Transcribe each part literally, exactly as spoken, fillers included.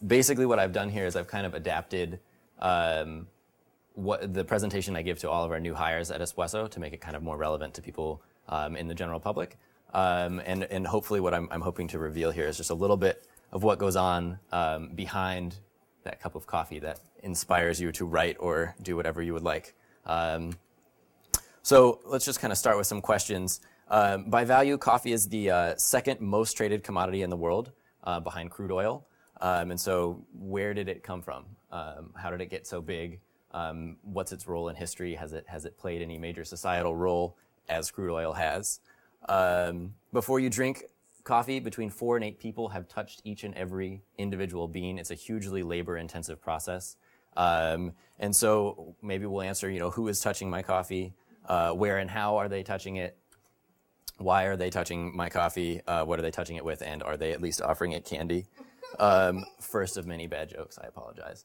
basically what I've done here is I've kind of adapted um, what the presentation I give to all of our new hires at Espresso to make it kind of more relevant to people um, in the general public. Um, and, and hopefully what I'm, I'm hoping to reveal here is just a little bit of what goes on um, behind that cup of coffee that inspires you to write or do whatever you would like. Um, so let's just kind of start with some questions. Um, by value, coffee is the uh, second most traded commodity in the world uh, behind crude oil. Um, and so where did it come from? Um, how did it get so big? Um, what's its role in history? Has it, has it played any major societal role as crude oil has? Um, before you drink coffee, between four and eight people have touched each and every individual bean. It's a hugely labor-intensive process. Um, and so maybe we'll answer, you know, who is touching my coffee? Uh, where and how are they touching it? Why are they touching my coffee? Uh, what are they touching it with? And are they at least offering it candy? Um, first of many bad jokes, I apologize.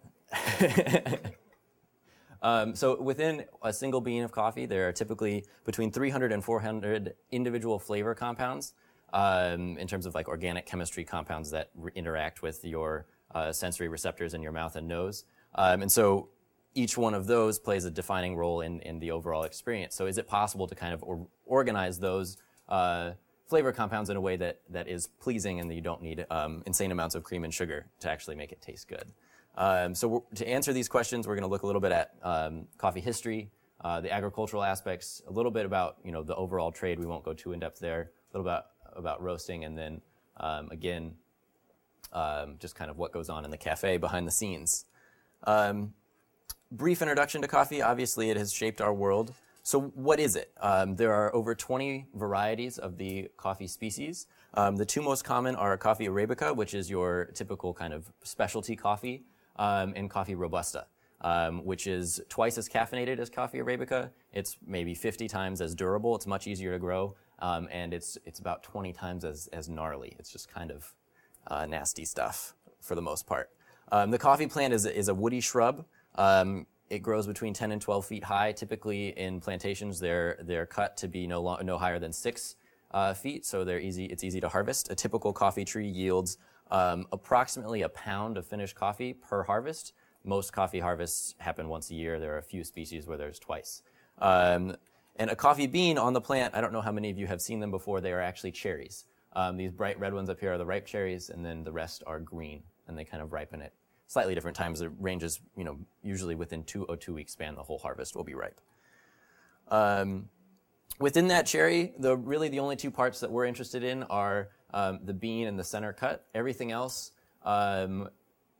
Um, so within a single bean of coffee, there are typically between three hundred and four hundred individual flavor compounds um, in terms of like organic chemistry compounds that re- interact with your uh, sensory receptors in your mouth and nose. Um, and so each one of those plays a defining role in, in the overall experience. So is it possible to kind of or- organize those uh, flavor compounds in a way that, that is pleasing and that you don't need um, insane amounts of cream and sugar to actually make it taste good? Um, so to answer these questions, we're going to look a little bit at um, coffee history, uh, the agricultural aspects, a little bit about you know the overall trade. We won't go too in depth there. A little bit about, about roasting, and then um, again, um, just kind of what goes on in the cafe behind the scenes. Um, brief introduction to coffee. Obviously, it has shaped our world. So what is it? Um, there are over twenty varieties of the coffee species. Um, the two most common are coffee Arabica, which is your typical kind of specialty coffee. Um, and coffee Robusta, um, which is twice as caffeinated as coffee Arabica. It's maybe fifty times as durable. It's much easier to grow, um, and it's it's about twenty times as as gnarly. It's just kind of uh, nasty stuff for the most part. Um, the coffee plant is is a woody shrub. Um, it grows between ten and twelve feet high. Typically in plantations, they're they're cut to be no lo- no higher than six uh, feet, so they're easy. It's easy to harvest. A typical coffee tree yields Um, approximately a pound of finished coffee per harvest. Most coffee harvests happen once a year. There are a few species where there's twice. Um, and a coffee bean on the plant, I don't know how many of you have seen them before, they are actually cherries. Um, these bright red ones up here are the ripe cherries, and then the rest are green, and they kind of ripen at slightly different times. It ranges, you know, usually within two, a two-week span, the whole harvest will be ripe. Um, within that cherry, the really the only two parts that we're interested in are Um, the bean and the center cut. Everything else um,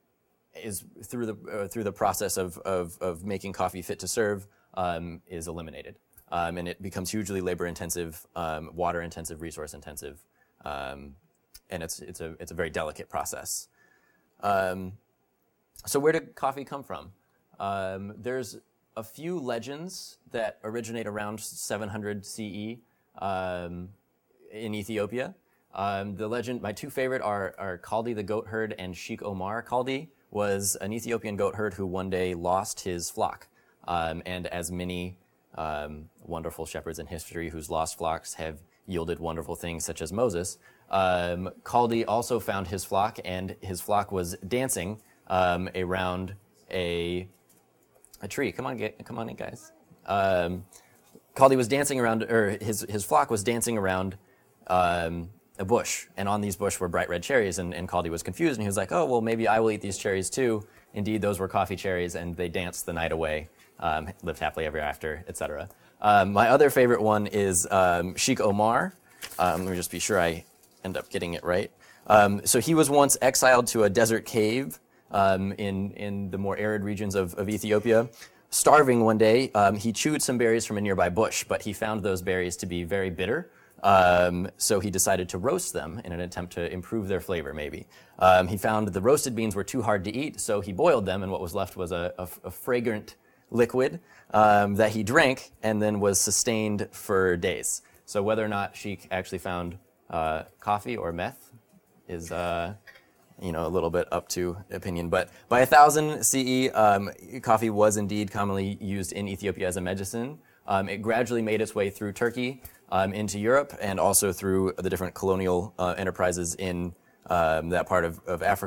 is through the uh, through the process of, of of making coffee fit to serve um, is eliminated, um, and it becomes hugely labor intensive, um, water intensive, resource intensive, um, and it's it's a it's a very delicate process. Um, so where did coffee come from? Um, there's a few legends that originate around seven hundred C E um, in Ethiopia. Um, the legend, my two favorite are, are Kaldi the goat herd and Sheikh Omar. Kaldi was an Ethiopian goat herd who one day lost his flock. Um, and as many um, wonderful shepherds in history whose lost flocks have yielded wonderful things such as Moses, um, Kaldi also found his flock, and his flock was dancing um, around a a tree. Come on, get, come on in, guys. Um, Kaldi was dancing around, or his, his flock was dancing around um, a bush, and on these bush were bright red cherries, and, and Kaldi was confused, and he was like, oh, well, maybe I will eat these cherries too. Indeed, those were coffee cherries, and they danced the night away, um, lived happily ever after, et cetera. Um, my other favorite one is um, Sheikh Omar. Um, let me just be sure I end up getting it right. Um, so he was once exiled to a desert cave um, in, in the more arid regions of, of Ethiopia. Starving one day, um, he chewed some berries from a nearby bush, but he found those berries to be very bitter. Um, so he decided to roast them in an attempt to improve their flavor, maybe. Um, he found the roasted beans were too hard to eat, so he boiled them, and what was left was a, a, a fragrant liquid um, that he drank and then was sustained for days. So whether or not Sheikh actually found uh, coffee or meth is, uh, you know, a little bit up to opinion. But by one thousand C E, um, coffee was indeed commonly used in Ethiopia as a medicine. Um, it gradually made its way through Turkey, Um, into Europe, and also through the different colonial uh, enterprises in um, that part of, of Africa,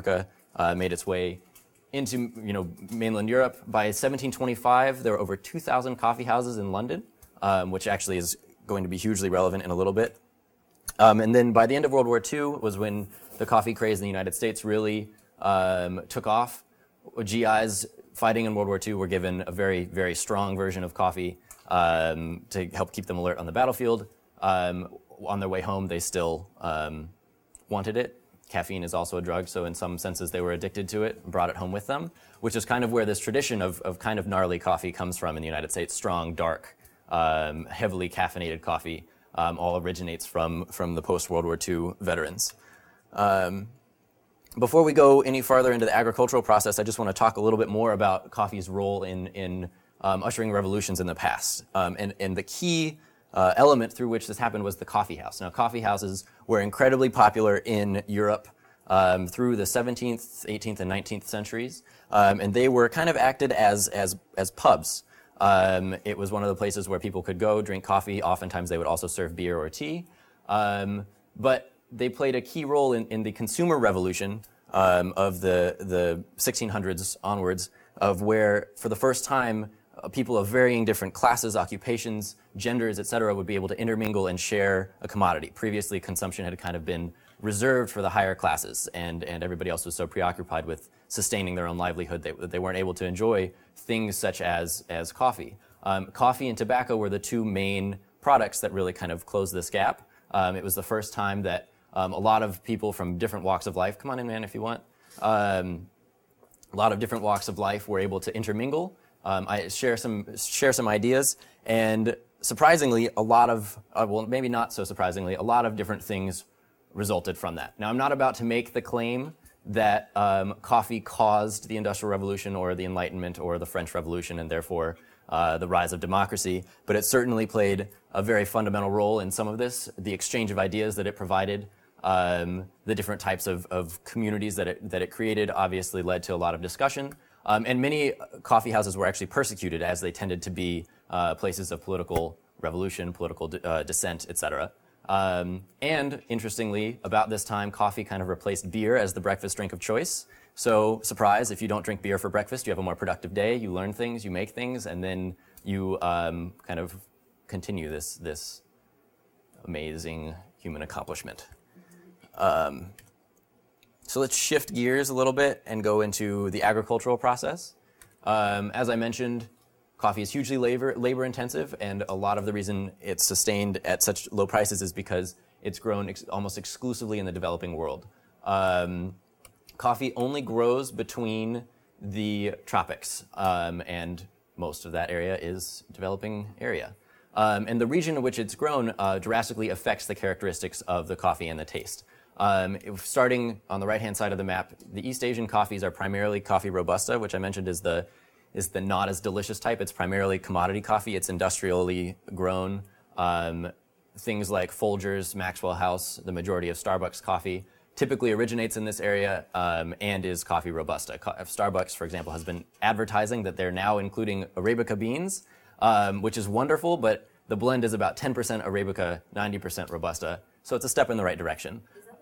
uh, made its way into you know mainland Europe. By seventeen twenty-five, there were over two thousand coffee houses in London, um, which actually is going to be hugely relevant in a little bit. Um, and then by the end of World War Two was when the coffee craze in the United States really um, took off. G Is fighting in World War Two were given a very, very strong version of coffee um, to help keep them alert on the battlefield. Um, on their way home, they still um, wanted it. Caffeine is also a drug, so in some senses they were addicted to it and brought it home with them, which is kind of where this tradition of, of kind of gnarly coffee comes from in the United States. Strong, dark, um, heavily caffeinated coffee um, all originates from, from the post-World War Two veterans. Um, before we go any farther into the agricultural process, I just want to talk a little bit more about coffee's role in, in um, ushering revolutions in the past. Um, and, and the key Uh, element through which this happened was the coffee house. Now, coffee houses were incredibly popular in Europe um, through the seventeenth, eighteenth, and nineteenth centuries, um, and they were kind of acted as as as pubs. Um, it was one of the places where people could go drink coffee. Oftentimes, they would also serve beer or tea, um, but they played a key role in, in the consumer revolution um, of the the sixteen hundreds onwards, of where, for the first time, Uh, people of varying different classes, occupations, genders, et cetera, would be able to intermingle and share a commodity. Previously, consumption had kind of been reserved for the higher classes, and, and everybody else was so preoccupied with sustaining their own livelihood that they weren't able to enjoy things such as, as coffee. Um, coffee and tobacco were the two main products that really kind of closed this gap. Um, it was the first time that um, a lot of people from different walks of life, come on in, man, if you want, um, a lot of different walks of life were able to intermingle. Um, I share some share some ideas, and surprisingly, a lot of uh, well, maybe not so surprisingly, a lot of different things resulted from that. Now, I'm not about to make the claim that um, coffee caused the Industrial Revolution or the Enlightenment or the French Revolution, and therefore uh, the rise of democracy, but it certainly played a very fundamental role in some of this. The exchange of ideas that it provided, um, the different types of, of communities that it that it created, obviously led to a lot of discussion. Um, and many coffee houses were actually persecuted, as they tended to be uh, places of political revolution, political de- uh, dissent, et cetera. Um, and interestingly, about this time, coffee kind of replaced beer as the breakfast drink of choice. So, surprise, if you don't drink beer for breakfast, you have a more productive day, you learn things, you make things, and then you um, kind of continue this, this amazing human accomplishment. Um, So let's shift gears a little bit and go into the agricultural process. Um, as I mentioned, coffee is hugely labor, labor intensive, and a lot of the reason it's sustained at such low prices is because it's grown ex- almost exclusively in the developing world. Um, coffee only grows between the tropics, um, and most of that area is developing area. Um, and the region in which it's grown uh, drastically affects the characteristics of the coffee and the taste. Um, if starting on the right-hand side of the map, the East Asian coffees are primarily coffee robusta, which I mentioned is the is the not as delicious type. It's primarily commodity coffee. It's industrially grown. Um, things like Folgers, Maxwell House, the majority of Starbucks coffee typically originates in this area um, and is coffee robusta. Co- Starbucks, for example, has been advertising that they're now including Arabica beans, um, which is wonderful, but the blend is about ten percent Arabica, ninety percent robusta, so it's a step in the right direction.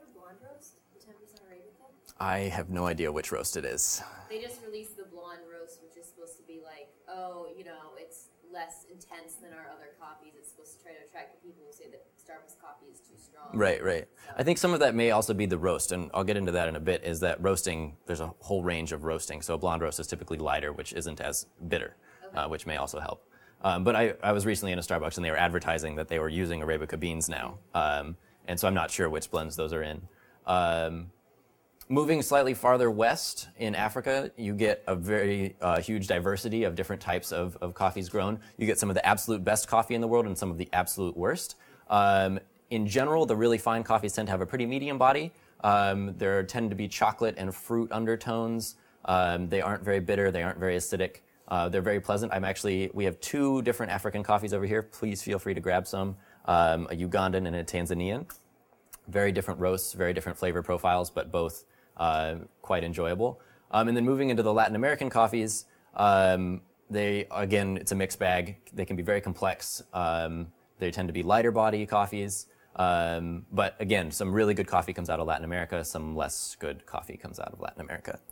I have no idea which roast it is. They just released the blonde roast, which is supposed to be like, oh, you know, it's less intense than our other coffees. It's supposed to try to attract the people who say that Starbucks coffee is too strong. Right, right. So. I think some of that may also be the roast, and I'll get into that in a bit, is that roasting, there's a whole range of roasting. So a blonde roast is typically lighter, which isn't as bitter, okay. uh, which may also help. Um, but I, I was recently in a Starbucks, and they were advertising that they were using Arabica beans now. Um, and so I'm not sure which blends those are in. Um, Moving slightly farther west in Africa, you get a very uh, huge diversity of different types of, of coffees grown. You get some of the absolute best coffee in the world and some of the absolute worst. Um, in general, the really fine coffees tend to have a pretty medium body. Um, there tend to be chocolate and fruit undertones. Um, they aren't very bitter. They aren't very acidic. Uh, they're very pleasant. I'm actually, we have two different African coffees over here. Please feel free to grab some, um, a Ugandan and a Tanzanian. Very different roasts, very different flavor profiles, but both Uh, quite enjoyable. Um, and then moving into the Latin American coffees, um, they, again, it's a mixed bag. They can be very complex. Um, they tend to be lighter body coffees. Um, but again, some really good coffee comes out of Latin America. Some less good coffee comes out of Latin America.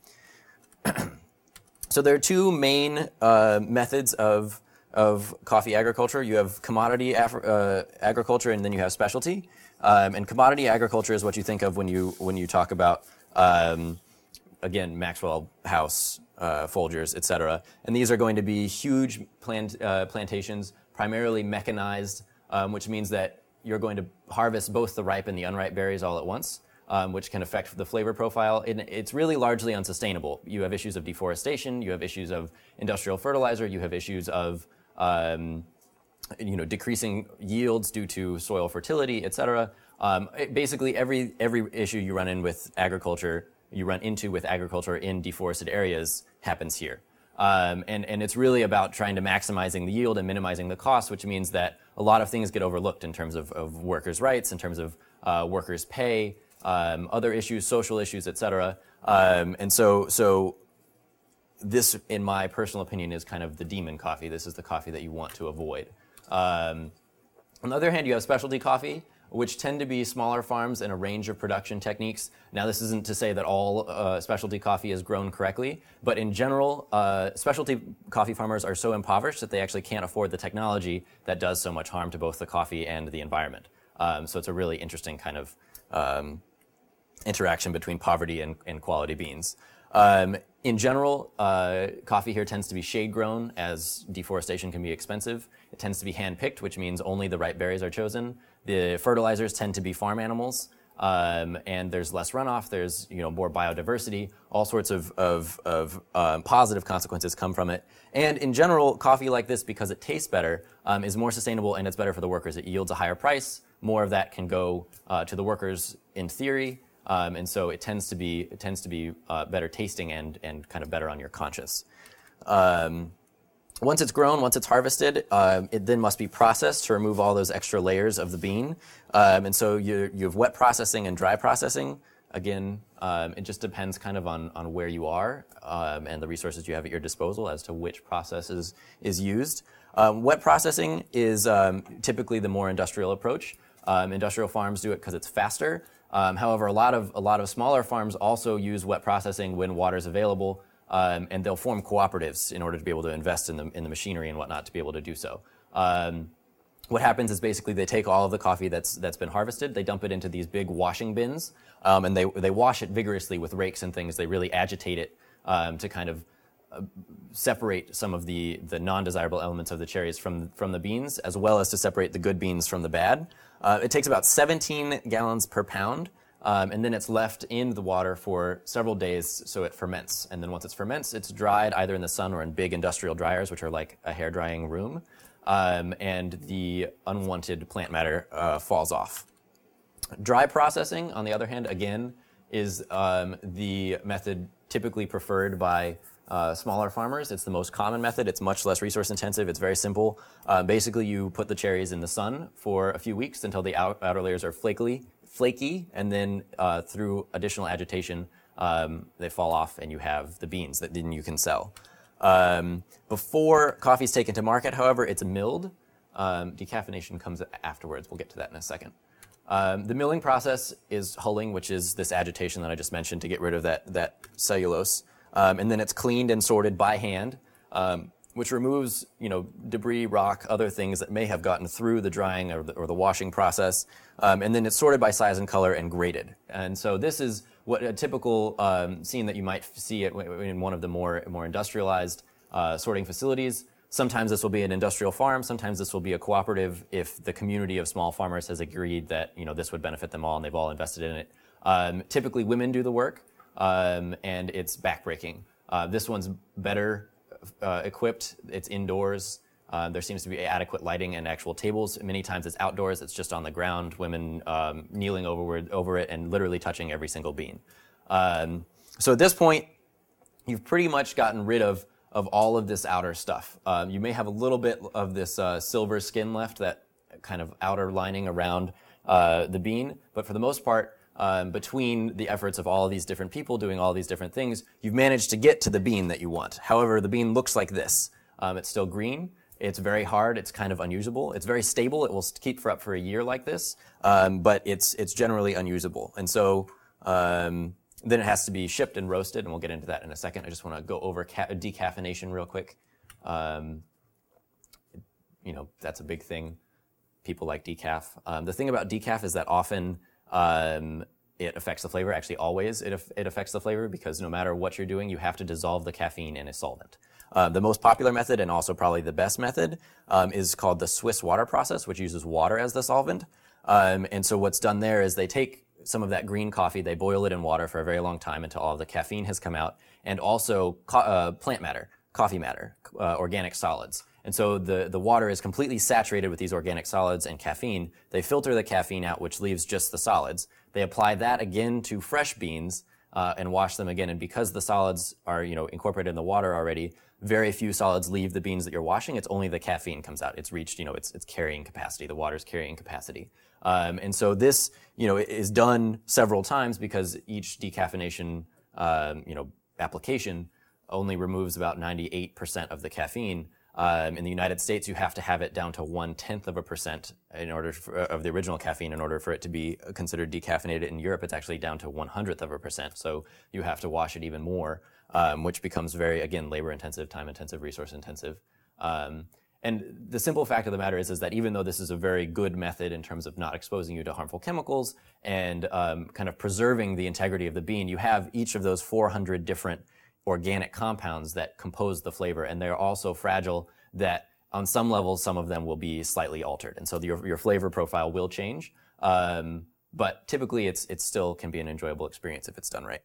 So there are two main uh, methods of of coffee agriculture. You have commodity af- uh, agriculture, and then you have specialty. Um, and commodity agriculture is what you think of when you when you talk about um, again Maxwell House, uh, Folgers, et cetera. And these are going to be huge plant uh, plantations, primarily mechanized, um, which means that you're going to harvest both the ripe and the unripe berries all at once, um, which can affect the flavor profile. It, it's really largely unsustainable. You have issues of deforestation, you have issues of industrial fertilizer, you have issues of um, you know, decreasing yields due to soil fertility, et cetera. Um, it, basically, every every issue you run in with agriculture, you run into with agriculture in deforested areas happens here. Um, and, and it's really about trying to maximizing the yield and minimizing the cost, which means that a lot of things get overlooked in terms of, of workers' rights, in terms of uh, workers' pay, um, other issues, social issues, et cetera. Um, and so, so this, in my personal opinion, is kind of the demon coffee. This is the coffee that you want to avoid. Um, on the other hand, you have specialty coffee, which tend to be smaller farms and a range of production techniques. Now, this isn't to say that all uh, specialty coffee is grown correctly, but in general, uh, specialty coffee farmers are so impoverished that they actually can't afford the technology that does so much harm to both the coffee and the environment. Um, so it's a really interesting kind of um, interaction between poverty and, and quality beans. Um, in general, uh, coffee here tends to be shade grown, as deforestation can be expensive. It tends to be hand picked, which means only the ripe berries are chosen. The fertilizers tend to be farm animals, um, and there's less runoff. There's you know more biodiversity. All sorts of of, of um, positive consequences come from it. And in general, coffee like this, because it tastes better, um, is more sustainable and it's better for the workers. It yields a higher price. More of that can go uh, to the workers in theory. Um, and so it tends to be it tends to be uh, better tasting and and kind of better on your conscience. Um, once it's grown, once it's harvested, uh, it then must be processed to remove all those extra layers of the bean. Um, and so you you have wet processing and dry processing. Again, um, it just depends kind of on on where you are um, and the resources you have at your disposal as to which process is is used. Um, wet processing is um, typically the more industrial approach. Um, industrial farms do it because it's faster. Um, however, a lot of a lot of smaller farms also use wet processing when water is available, um, and they'll form cooperatives in order to be able to invest in the in the machinery and whatnot to be able to do so. Um, what happens is basically they take all of the coffee that's that's been harvested, they dump it into these big washing bins, um, and they they wash it vigorously with rakes and things. They really agitate it um, to kind of uh, separate some of the the non-desirable elements of the cherries from from the beans, as well as to separate the good beans from the bad. Uh, it takes about seventeen gallons per pound, um, and then it's left in the water for several days so it ferments. And then once it ferments, it's dried either in the sun or in big industrial dryers, which are like a hair drying room, um, and the unwanted plant matter uh, falls off. Dry processing, on the other hand, again, is um, the method typically preferred by Uh, smaller farmers. It's the most common method. It's much less resource intensive. It's very simple. Uh, basically, you put the cherries in the sun for a few weeks until the out- outer layers are flaky, flaky, and then uh, through additional agitation, um, they fall off, and you have the beans that then you can sell. Um, before coffee is taken to market, however, it's milled. Um, decaffeination comes afterwards. We'll get to that in a second. Um, the milling process is hulling, which is this agitation that I just mentioned to get rid of that that cellulose. Um, and then it's cleaned and sorted by hand, um, which removes, you know, debris, rock, other things that may have gotten through the drying or the, or the washing process. Um, and then it's sorted by size and color and graded. And so this is what a typical um, scene that you might see it in one of the more more industrialized uh, sorting facilities. Sometimes this will be an industrial farm. Sometimes this will be a cooperative if the community of small farmers has agreed that, you know, this would benefit them all and they've all invested in it. Um, typically, women do the work. Um, and it's backbreaking. Uh, this one's better uh, equipped. It's indoors. Uh, there seems to be adequate lighting and actual tables. Many times it's outdoors. It's just on the ground, women um, kneeling over, over it and literally touching every single bean. Um, so at this point, you've pretty much gotten rid of, of all of this outer stuff. Um, you may have a little bit of this uh, silver skin left, that kind of outer lining around uh, the bean, but for the most part, Um, between the efforts of all of these different people doing all these different things, you've managed to get to the bean that you want. However, the bean looks like this. Um, it's still green. It's very hard. It's kind of unusable. It's very stable. It will keep for up for a year like this, um, but it's it's generally unusable. And so um, then it has to be shipped and roasted, and we'll get into that in a second. I just want to go over ca- decaffeination real quick. Um, you know, that's a big thing. People like decaf. Um, the thing about decaf is that often um, it affects the flavor. Actually, always it, af- it affects the flavor, because no matter what you're doing, you have to dissolve the caffeine in a solvent. Uh, the most popular method, and also probably the best method, um, is called the Swiss water process, which uses water as the solvent. Um, and so what's done there is they take some of that green coffee, they boil it in water for a very long time until all the caffeine has come out, and also co- uh, plant matter, coffee matter, uh, organic solids. And so the, the water is completely saturated with these organic solids and caffeine. They filter the caffeine out, which leaves just the solids. They apply that again to fresh beans uh, and wash them again. And because the solids are, you know, incorporated in the water already, very few solids leave the beans that you're washing. It's only the caffeine comes out. It's reached, you know, its its carrying capacity. The water's carrying capacity. Um, and so this, you know, is done several times, because each decaffeination, um, you know, application only removes about ninety-eight percent of the caffeine. Um, in the United States, you have to have it down to one tenth of a percent in order for, of the original caffeine in order for it to be considered decaffeinated. In Europe, it's actually down to one hundredth of a percent. So you have to wash it even more, um, which becomes very, again, labor intensive, time intensive, resource intensive. Um, and the simple fact of the matter is, is that even though this is a very good method in terms of not exposing you to harmful chemicals and um, kind of preserving the integrity of the bean, you have each of those four hundred different organic compounds that compose the flavor, and they're all so fragile that on some levels, some of them will be slightly altered, and so your your flavor profile will change. Um, but typically, it's it still can be an enjoyable experience if it's done right.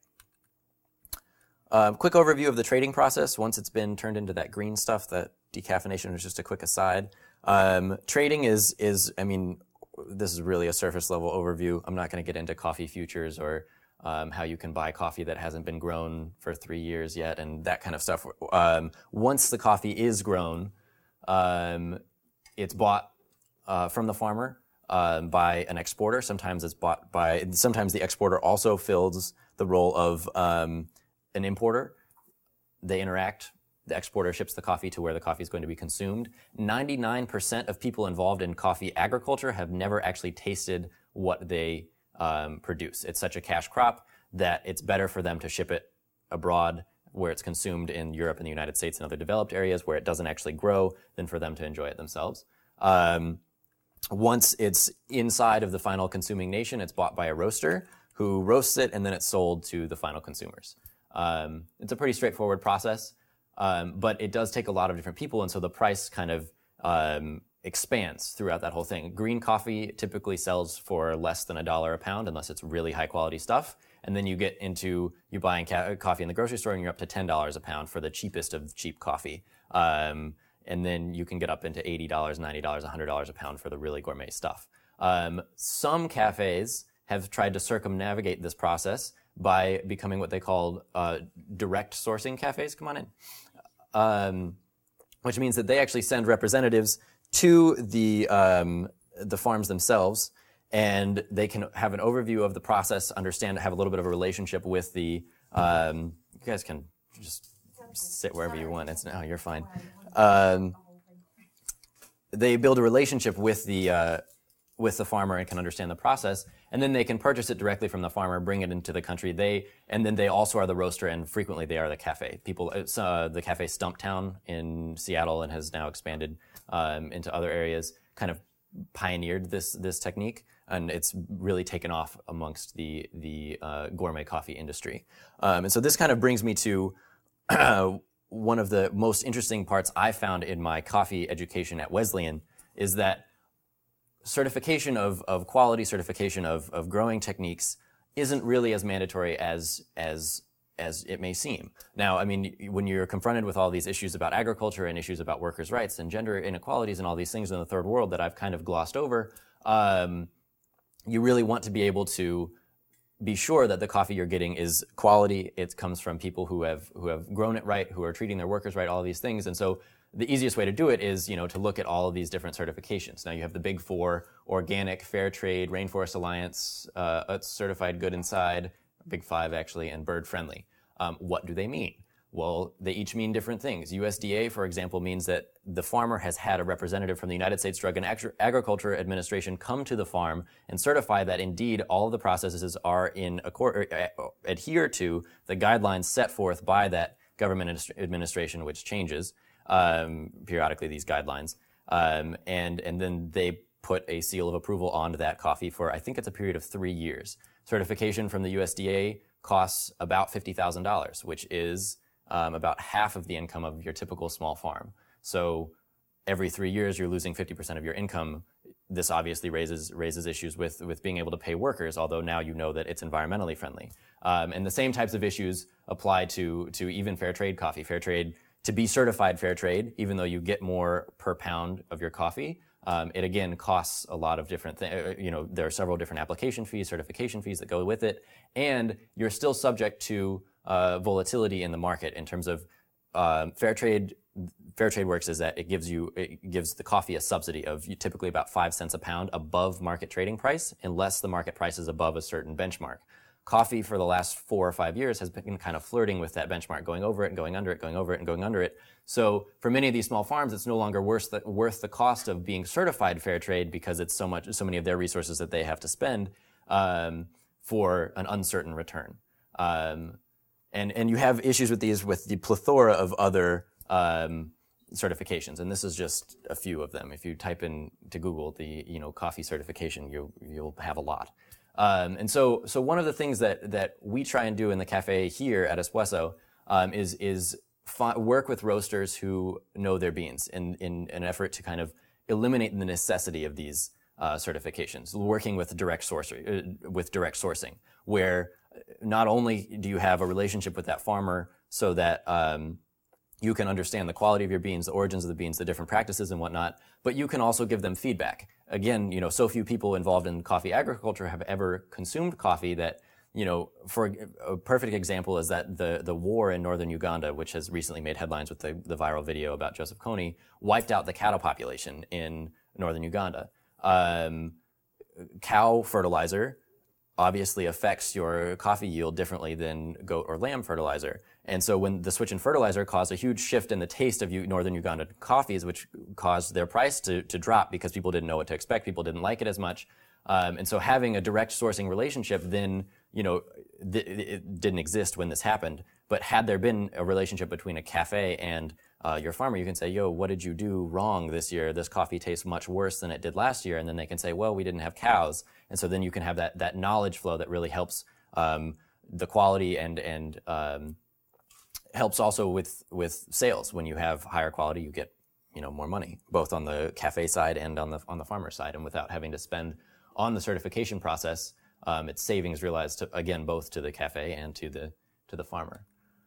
Uh, quick overview of the trading process. Once it's been turned into that green stuff, that decaffeination is just a quick aside. Um, trading is is I mean, this is really a surface level overview. I'm not going to get into coffee futures or Um, how you can buy coffee that hasn't been grown for three years yet, and that kind of stuff. Um, once the coffee is grown, um, it's bought uh, from the farmer um, by an exporter. Sometimes it's bought by. Sometimes the exporter also fills the role of um, an importer. They interact. The exporter ships the coffee to where the coffee is going to be consumed. ninety-nine percent of people involved in coffee agriculture have never actually tasted what they Um, produce. It's such a cash crop that it's better for them to ship it abroad, where it's consumed in Europe and the United States and other developed areas where it doesn't actually grow, than for them to enjoy it themselves. Um, once it's inside of the final consuming nation, it's bought by a roaster who roasts it, and then it's sold to the final consumers. Um, it's a pretty straightforward process, um, but it does take a lot of different people, and so the price kind of um, expands throughout that whole thing. Green coffee typically sells for less than a dollar a pound, unless it's really high quality stuff. And then you get into, you buying ca- coffee in the grocery store, and you're up to ten dollars a pound for the cheapest of cheap coffee. Um, and then you can get up into eighty dollars, ninety dollars, one hundred dollars a pound for the really gourmet stuff. Um, some cafes have tried to circumnavigate this process by becoming what they call uh, direct sourcing cafes. Come on in. Um, which means that they actually send representatives to the um, the farms themselves, and they can have an overview of the process, understand, have a little bit of a relationship with the. Um, you guys can just sit wherever you want. It's no, you're fine. Um, they build a relationship with the uh, with the farmer and can understand the process, and then they can purchase it directly from the farmer, bring it into the country. They and then they also are the roaster, and frequently they are the cafe. People, it's, uh, the cafe Stumptown in Seattle, and has now expanded um, into other areas, kind of pioneered this this technique, and it's really taken off amongst the the uh, gourmet coffee industry. Um, and so this kind of brings me to uh, one of the most interesting parts I found in my coffee education at Wesleyan, is that certification of, of quality, certification of, of growing techniques isn't really as mandatory as as as it may seem. Now, I mean, when you're confronted with all these issues about agriculture and issues about workers' rights and gender inequalities and all these things in the third world that I've kind of glossed over, um, you really want to be able to be sure that the coffee you're getting is quality. It comes from people who have who have grown it right, who are treating their workers right, all these things. And so the easiest way to do it is, you know, to look at all of these different certifications. Now you have the big four: organic, fair trade, Rainforest Alliance, uh, certified good inside, big five actually, and bird friendly. Um, what do they mean? Well, they each mean different things. U S D A, for example, means that the farmer has had a representative from the United States Drug and Agri- Agriculture Administration come to the farm and certify that indeed all of the processes are in accord, uh, adhere to the guidelines set forth by that government administration, which changes um, periodically, these guidelines. Um, and, and then they put a seal of approval onto that coffee for, I think it's a period of three years. Certification from the U S D A costs about fifty thousand dollars, which is um, about half of the income of your typical small farm. So every three years, you're losing fifty percent of your income. This obviously raises raises issues with, with being able to pay workers, although now you know that it's environmentally friendly. Um, and the same types of issues apply to, to even fair trade coffee. Fair trade, to be certified fair trade, even though you get more per pound of your coffee, Um, it again costs a lot of different things. You know, there are several different application fees, certification fees that go with it, and you're still subject to uh, volatility in the market in terms of uh, fair trade. Fair trade works is that it gives you it gives the coffee a subsidy of typically about five cents a pound above market trading price, unless the market price is above a certain benchmark. Coffee for the last four or five years has been kind of flirting with that benchmark, going over it and going under it, going over it and going under it. So for many of these small farms, it's no longer worth the, worth the cost of being certified fair trade because it's so much, so many of their resources that they have to spend um, for an uncertain return. Um, and and you have issues with these with the plethora of other um, certifications, and this is just a few of them. If you type in to Google the you know coffee certification, you you'll have a lot. Um, and so, so one of the things that, that we try and do in the cafe here at Espresso, um, is, is fi- work with roasters who know their beans in, in an effort to kind of eliminate the necessity of these, uh, certifications, working with direct source, uh, with direct sourcing, where not only do you have a relationship with that farmer so that, um, you can understand the quality of your beans, the origins of the beans, the different practices and whatnot, but you can also give them feedback. Again, you know, so few people involved in coffee agriculture have ever consumed coffee that, you know, for a perfect example is that the, the war in northern Uganda, which has recently made headlines with the, the viral video about Joseph Kony, wiped out the cattle population in northern Uganda. Um, cow fertilizer obviously affects your coffee yield differently than goat or lamb fertilizer. And so when the switch in fertilizer caused a huge shift in the taste of northern Uganda coffees, which caused their price to, to drop because people didn't know what to expect, people didn't like it as much. Um, and so having a direct sourcing relationship then, you know, th- it didn't exist when this happened. But had there been a relationship between a cafe and uh, your farmer, you can say, yo, what did you do wrong this year? This coffee tastes much worse than it did last year. And then they can say, well, we didn't have cows. And so then you can have that, that knowledge flow that really helps um, the quality and, and um, helps also with, with sales. When you have higher quality, you get, you know, more money, both on the cafe side and on the, on the farmer side. And without having to spend on the certification process, um, it's savings realized, to, again, both to the cafe and to the, to the farmer.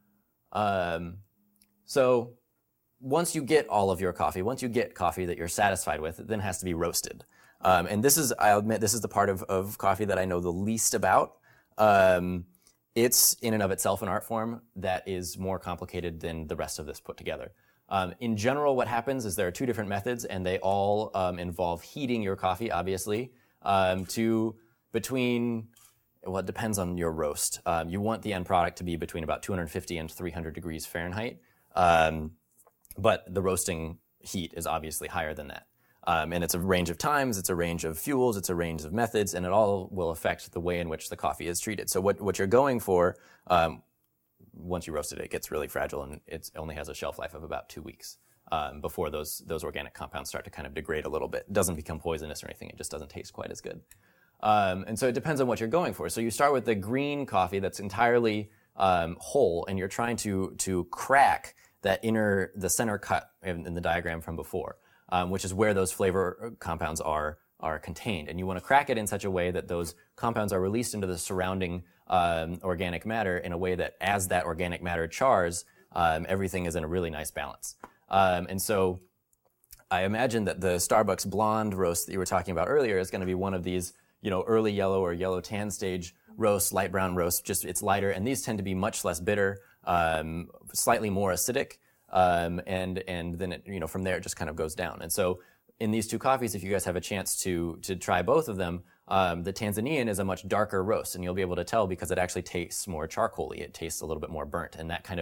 Um, so once you get all of your coffee, once you get coffee that you're satisfied with, it then has to be roasted. Um, and this is, I'll admit, this is the part of, of coffee that I know the least about. Um, it's in and of itself an art form that is more complicated than the rest of this put together. Um, in general, what happens is there are two different methods, and they all um, involve heating your coffee, obviously, um, to between, well, it depends on your roast. Um, you want the end product to be between about two hundred fifty and three hundred degrees Fahrenheit. Um, but the roasting heat is obviously higher than that. Um, and it's a range of times, it's a range of fuels, it's a range of methods, and it all will affect the way in which the coffee is treated. So what, what you're going for, um, once you roast it, it gets really fragile, and it only has a shelf life of about two weeks um, before those those organic compounds start to kind of degrade a little bit. It doesn't become poisonous or anything, it just doesn't taste quite as good. Um, and so it depends on what you're going for. So you start with the green coffee that's entirely um, whole, and you're trying to to crack that inner, the center cut in, in the diagram from before, um, which is where those flavor compounds are are contained. And you want to crack it in such a way that those compounds are released into the surrounding um, organic matter in a way that as that organic matter chars, um, everything is in a really nice balance. Um, and so I imagine that the Starbucks blonde roast that you were talking about earlier is going to be one of these, you know, early yellow or yellow tan stage roasts, light brown roast, just it's lighter. And these tend to be much less bitter, um, slightly more acidic. Um, and, and then it, you know, from there it just kind of goes down. And so in these two coffees, if you guys have a chance to, to try both of them, um, the Tanzanian is a much darker roast, and you'll be able to tell because it actually tastes more charcoaly. It tastes a little bit more burnt, and that kind of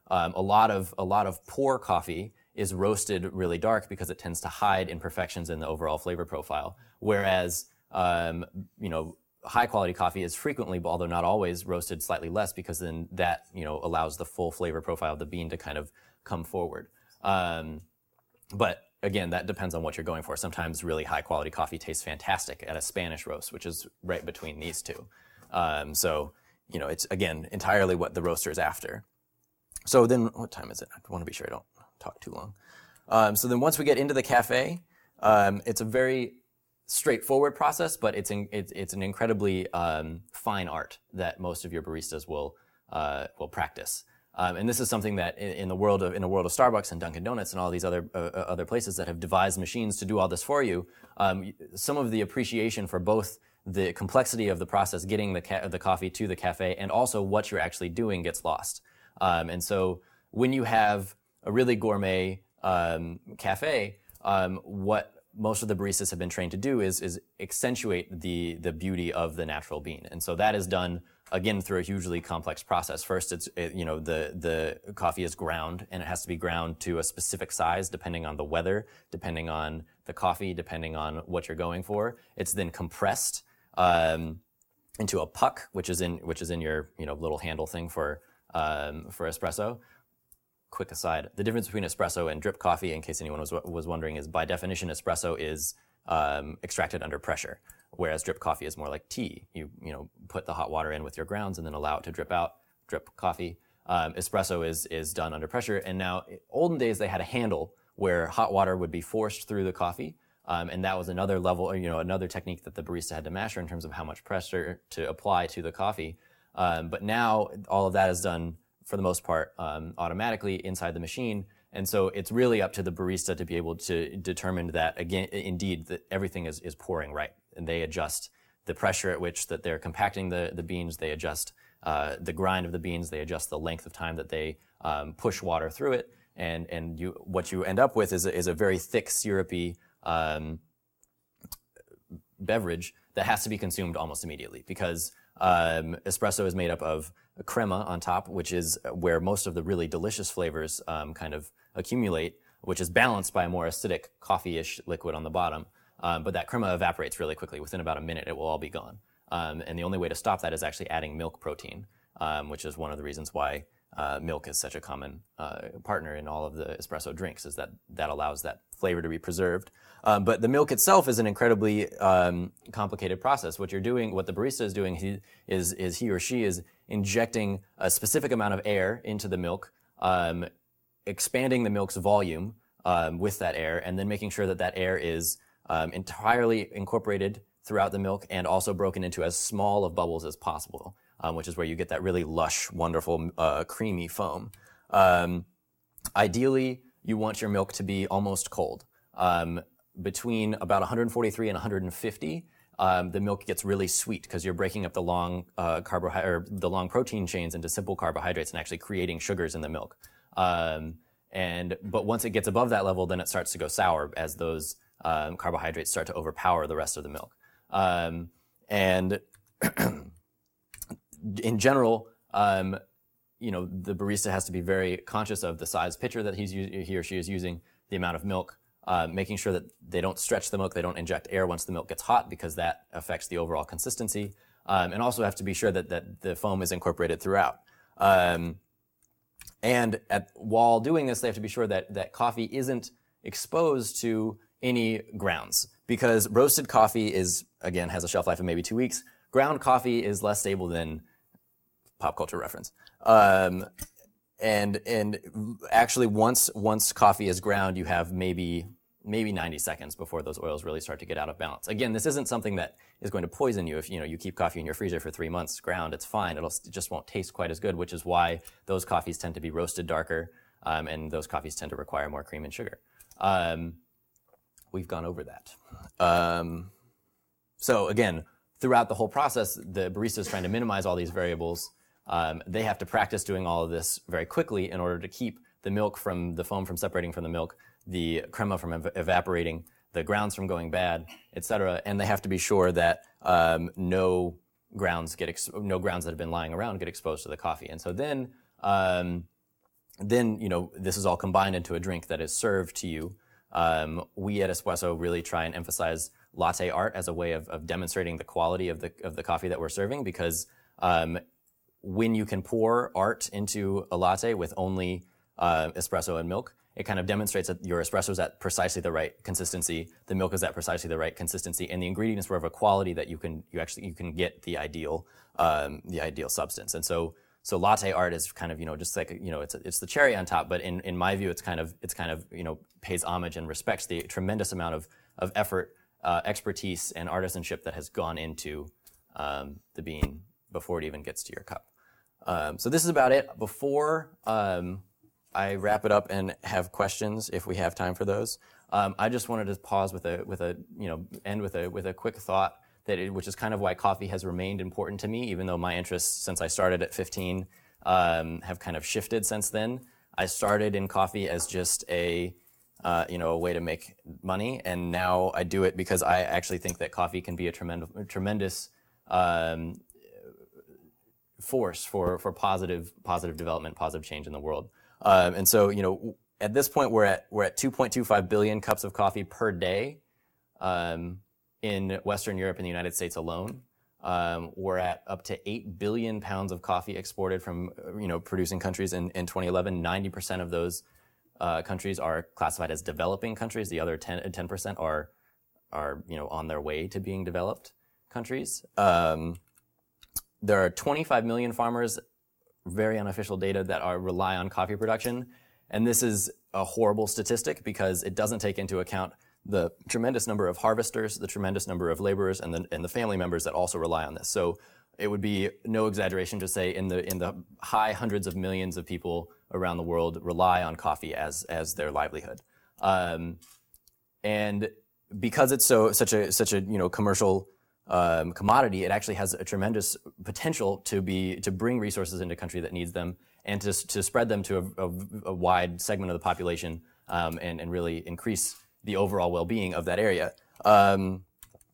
um, a lot of a lot of poor coffee is roasted really dark because it tends to hide imperfections in the overall flavor profile. Whereas, um, you know, high quality coffee is frequently, although not always, roasted slightly less because then that, you know, allows the full flavor profile of the bean to kind of come forward. Um, but again, that depends on what you're going for. Sometimes really high quality coffee tastes fantastic at a Spanish roast, which is right between these two. Um, so, you know, it's again, entirely what the roaster is after. So then, what time is it? I want to be sure I don't talk too long. Um, so then once we get into the cafe, um, it's a very straightforward process, but it's in, it's, it's an incredibly um, fine art that most of your baristas will uh, will practice. Um, and this is something that in, in the world of in the world of Starbucks and Dunkin' Donuts and all these other uh, other places that have devised machines to do all this for you, um, some of the appreciation for both the complexity of the process, getting the ca- the coffee to the cafe, and also what you're actually doing gets lost. Um, and so when you have a really gourmet um, cafe, um, what most of the baristas have been trained to do is is accentuate the the beauty of the natural bean, and so that is done again through a hugely complex process. First, it's it, you know the the coffee is ground, and it has to be ground to a specific size depending on the weather, depending on the coffee, depending on what you're going for. It's then compressed um, into a puck, which is in which is in your you know little handle thing for um, for espresso. Quick aside, the difference between espresso and drip coffee, in case anyone was was wondering, is by definition espresso is um, extracted under pressure, whereas drip coffee is more like tea. You you know put the hot water in with your grounds and then allow it to drip out. Drip coffee. Um, espresso is is done under pressure, and now olden days they had a handle where hot water would be forced through the coffee, um, and that was another level, you know, another technique that the barista had to master in terms of how much pressure to apply to the coffee. Um, but now all of that is done, for the most part, um, automatically inside the machine. And so it's really up to the barista to be able to determine that, again, indeed, that everything is, is pouring right. And they adjust the pressure at which that they're compacting the, the beans. They adjust uh, the grind of the beans. They adjust the length of time that they um, push water through it. And and you what you end up with is a, is a very thick, syrupy um, beverage that has to be consumed almost immediately, because Um, espresso is made up of crema on top, which is where most of the really delicious flavors um, kind of accumulate, which is balanced by a more acidic coffee-ish liquid on the bottom. Um, but that crema evaporates really quickly. Within about a minute, it will all be gone. Um, and the only way to stop that is actually adding milk protein, um, which is one of the reasons why uh, milk is such a common uh, partner in all of the espresso drinks, is that that allows that flavor to be preserved. Um, but the milk itself is an incredibly um, complicated process. What you're doing, what the barista is doing, he, is is he or she is injecting a specific amount of air into the milk, um, expanding the milk's volume um, with that air, and then making sure that that air is um, entirely incorporated throughout the milk and also broken into as small of bubbles as possible, um, which is where you get that really lush, wonderful, uh, creamy foam. Um, ideally, you want your milk to be almost cold. Um, between about one forty-three and one fifty, um, the milk gets really sweet because you're breaking up the long uh, carbohydrate or the long protein chains into simple carbohydrates and actually creating sugars in the milk. Um, and but once it gets above that level, then it starts to go sour as those um, carbohydrates start to overpower the rest of the milk. Um, and in general, um, you know, the barista has to be very conscious of the size pitcher that he's he or she is using, the amount of milk. Uh, making sure that they don't stretch the milk, they don't inject air once the milk gets hot, because that affects the overall consistency. Um, and also have to be sure that, that the foam is incorporated throughout. Um, and at, while doing this, they have to be sure that, that coffee isn't exposed to any grounds, because roasted coffee is, again, has a shelf life of maybe two weeks. Ground coffee is less stable than pop culture reference. Um, And and actually, once once coffee is ground, you have maybe maybe ninety seconds before those oils really start to get out of balance. Again, this isn't something that is going to poison you. If you know you keep coffee in your freezer for three months ground, it's fine. It'll it just won't taste quite as good, which is why those coffees tend to be roasted darker, um, and those coffees tend to require more cream and sugar. Um, we've gone over that. Um, so again, throughout the whole process, the barista is trying to minimize all these variables. Um, they have to practice doing all of this very quickly in order to keep the milk from the foam from separating from the milk, the crema from ev- evaporating, the grounds from going bad, et cetera. And they have to be sure that um, no grounds get ex- no grounds that have been lying around get exposed to the coffee. And so then um, then, you know, this is all combined into a drink that is served to you. Um, we at Espresso really try and emphasize latte art as a way of, of demonstrating the quality of the of the coffee that we're serving, because um, when you can pour art into a latte with only uh, espresso and milk, it kind of demonstrates that your espresso is at precisely the right consistency, the milk is at precisely the right consistency, and the ingredients were of a quality that you can you actually you can get the ideal um, the ideal substance. And so so latte art is kind of, you know, just like, you know, it's it's the cherry on top, but in, in my view, it's kind of it's kind of you know pays homage and respects the tremendous amount of of effort, uh, expertise, and artisanship that has gone into um, the bean before it even gets to your cup. Um, so this is about it. Before um, I wrap it up and have questions, if we have time for those, um, I just wanted to pause with a with a you know end with a with a quick thought that it, which is kind of why coffee has remained important to me, even though my interests since I started at fifteen um, have kind of shifted since then. I started in coffee as just a uh, you know a way to make money, and now I do it because I actually think that coffee can be a tremendous tremendous um, force for for positive positive development, positive change in the world. Um, and so, you know, at this point, we're at we're at two point two five billion cups of coffee per day um, in Western Europe and the United States alone. Um, we're at up to eight billion pounds of coffee exported from, you know, producing countries in, in twenty eleven. ninety percent of those uh, countries are classified as developing countries. The other ten percent are are you know on their way to being developed countries. Um, there are twenty-five million farmers, very unofficial data, that are rely on coffee production. And this is a horrible statistic because it doesn't take into account the tremendous number of harvesters, the tremendous number of laborers, and the, and the family members that also rely on this. So it would be no exaggeration to say in the in the high hundreds of millions of people around the world rely on coffee as as their livelihood. Um, and because it's so such a such a you know commercial Um, commodity, it actually has a tremendous potential to be to bring resources into a country that needs them, and to to spread them to a, a, a wide segment of the population, um, and and really increase the overall well-being of that area. Um,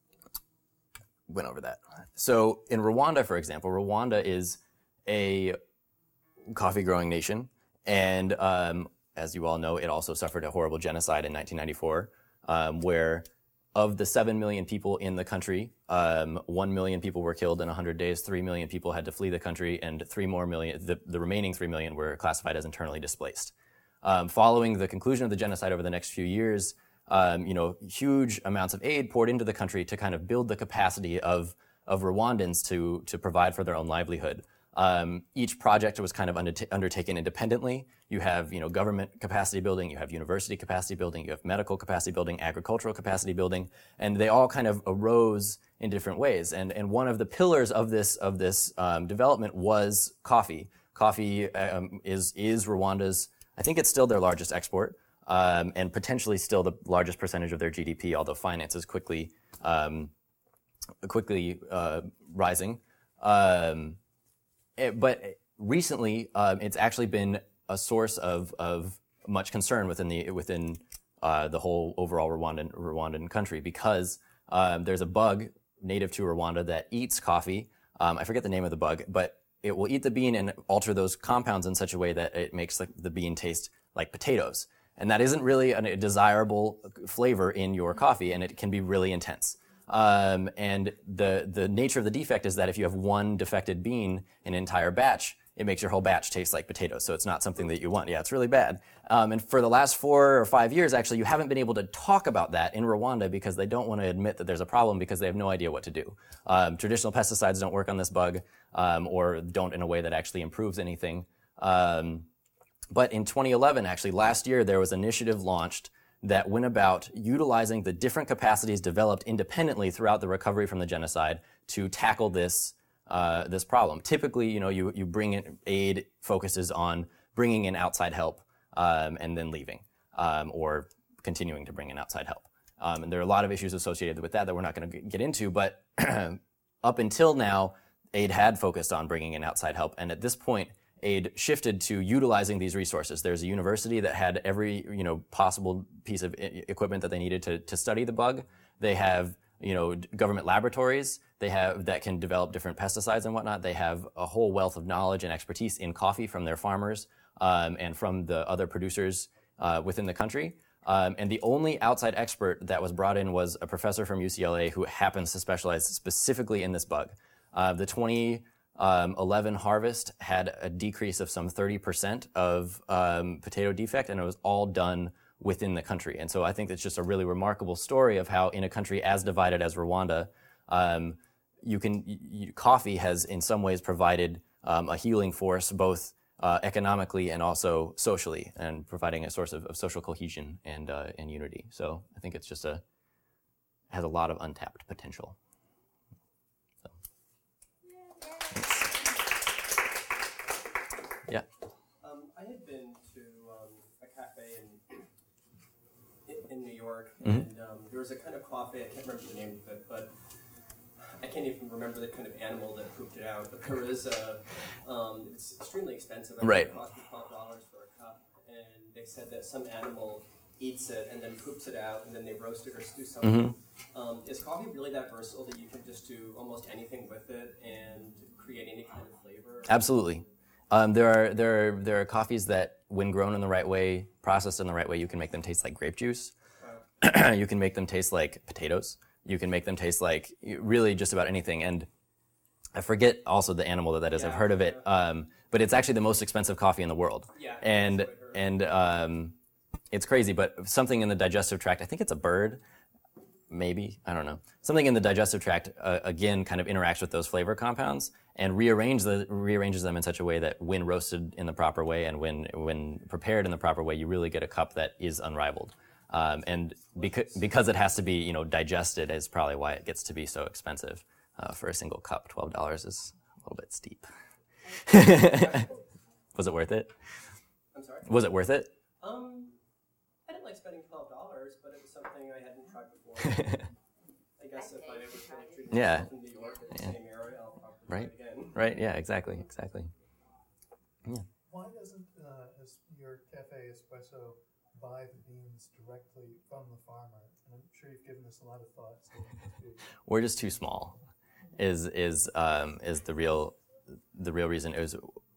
went over that. So in Rwanda, for example, Rwanda is a coffee-growing nation, and um, as you all know, it also suffered a horrible genocide in nineteen ninety-four, um, where of the seven million people in the country, um, one million people were killed in one hundred days, three million people had to flee the country, and three more million, the, the remaining three million were classified as internally displaced. Um, following the conclusion of the genocide over the next few years, um, you know, huge amounts of aid poured into the country to kind of build the capacity of, of Rwandans to, to provide for their own livelihood. Um, each project was kind of undert- undertaken independently. You have, you know, government capacity building, you have university capacity building, you have medical capacity building, agricultural capacity building, and they all kind of arose in different ways. And and one of the pillars of this of this um, development was coffee. Coffee um, is is Rwanda's, I think it's still their largest export, um, and potentially still the largest percentage of their G D P, although finance is quickly um, quickly uh, rising. Um, It, but recently, um, it's actually been a source of, of much concern within the within uh, the whole overall Rwandan Rwandan country, because um, there's a bug native to Rwanda that eats coffee. Um, I forget the name of the bug, but it will eat the bean and alter those compounds in such a way that it makes the, the bean taste like potatoes, and that isn't really a desirable flavor in your coffee, and it can be really intense. Um, and the the nature of the defect is that if you have one defected bean in an entire batch, it makes your whole batch taste like potatoes. So it's not something that you want. Yeah, it's really bad. Um, and for the last four or five years, actually, you haven't been able to talk about that in Rwanda because they don't want to admit that there's a problem because they have no idea what to do. Um, traditional pesticides don't work on this bug, um, or don't in a way that actually improves anything. Um, but in twenty eleven, actually, last year, there was an initiative launched that went about utilizing the different capacities developed independently throughout the recovery from the genocide to tackle this uh, this problem. Typically, you know, you you bring in aid focuses on bringing in outside help um, and then leaving, um, or continuing to bring in outside help. Um, and there are a lot of issues associated with that that we're not going to get into. But up until now, aid had focused on bringing in outside help, and at this point, aid shifted to utilizing these resources. There's a university that had every, you know, possible piece of I- equipment that they needed to, to study the bug. They have, you know, government laboratories they have that can develop different pesticides and whatnot. They have a whole wealth of knowledge and expertise in coffee from their farmers. um, and from the other producers uh, within the country. Um, and the only outside expert that was brought in was a professor from U C L A who happens to specialize specifically in this bug. Uh, the twenty eleven harvest had a decrease of some thirty percent of um, potato defect, and it was all done within the country. And so I think it's just a really remarkable story of how in a country as divided as Rwanda, um, you can you, coffee has in some ways provided um, a healing force both uh, economically and also socially, and providing a source of, of social cohesion and uh, and unity. So I think it's just a has a lot of untapped potential. So. Yeah. Um, I had been to um, a cafe in in New York, mm-hmm. and um, there was a kind of coffee. I can't remember the name of it, but I can't even remember the kind of animal that pooped it out. But there was a. Um, it's extremely expensive. I right. It cost me twelve dollars for a cup, and they said that some animal eats it and then poops it out, and then they roast it or do something. Mm-hmm. Um, is coffee really that versatile that you can just do almost anything with it and create any kind of flavor? Absolutely. Um, there are there are there are coffees that, when grown in the right way, processed in the right way, you can make them taste like grape juice. Wow. You can make them taste like potatoes. You can make them taste like really just about anything. And I forget also the animal that that is. Yeah, I've heard of it, um, but it's actually the most expensive coffee in the world. Yeah, and and um, it's crazy. But something in the digestive tract, I think it's a bird. Maybe, I don't know. Something in the digestive tract, uh, again, kind of interacts with those flavor compounds and rearrange the, rearranges them in such a way that when roasted in the proper way and when when prepared in the proper way, you really get a cup that is unrivaled. Um, and because because it has to be, you know, digested is probably why it gets to be so expensive. Uh, for a single cup, twelve dollars is a little bit steep. Was it worth it? I'm sorry? Was it worth it? Um, I didn't like spending twelve dollars, but it was something I hadn't tried before. I guess if I ever really treated yeah. myself in New York in the yeah. same area, I'll probably right. try it again. Right, yeah, exactly, exactly. Yeah. Why doesn't uh, is your Cafe Espresso buy the beans directly from the farmer? And I'm sure you've given this a lot of thought. So We're just too small. Is is um, is the real the real reason is